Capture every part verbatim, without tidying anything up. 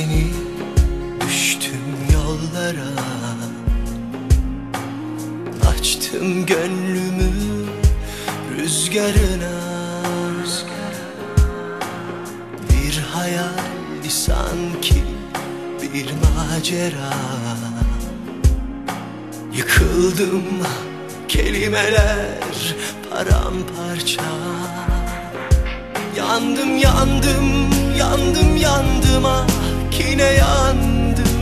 seni, düştüm yollara. Açtım gönlümü rüzgarına. Bir hayaldi sanki, bir macera. Yıkıldım, kelimeler paramparça. Yandım yandım, yandım yandım, ah yine yandım.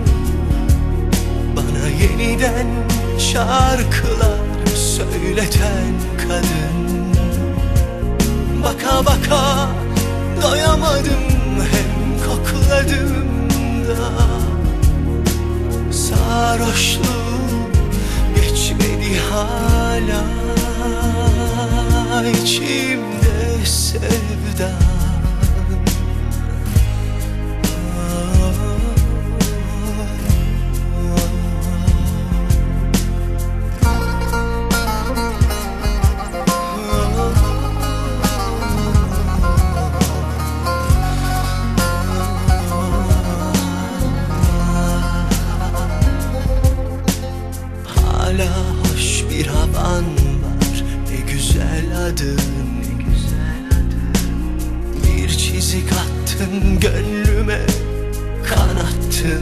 Bana yeniden şarkılar söyleten kadın. Baka baka doyamadım, hem kokladım da. Sarhoşluğum geçmedi hala, içimde sevdan. Hala hoş bir havan var, ne güzel adın. Bir çizik attın gönlüme, kanattın.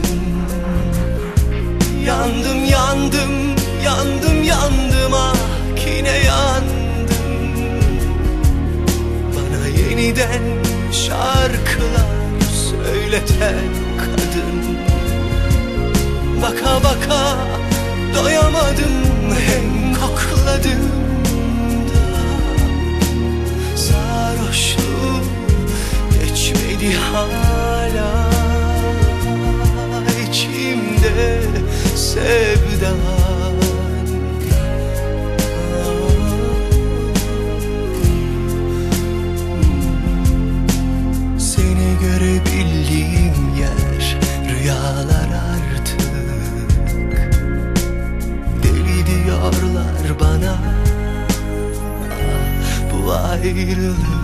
Yandım yandım, yandım yandım, ah yine yandım. Bana yeniden şarkılar söyleten kadın. Baka baka doyamadım, hem kokladım da. Sarhoşluğum geçmedi hala, içimde sevdan. Seni görebildiğim yer rüyalar artık. Deli diyorlar bana bu ayrılık.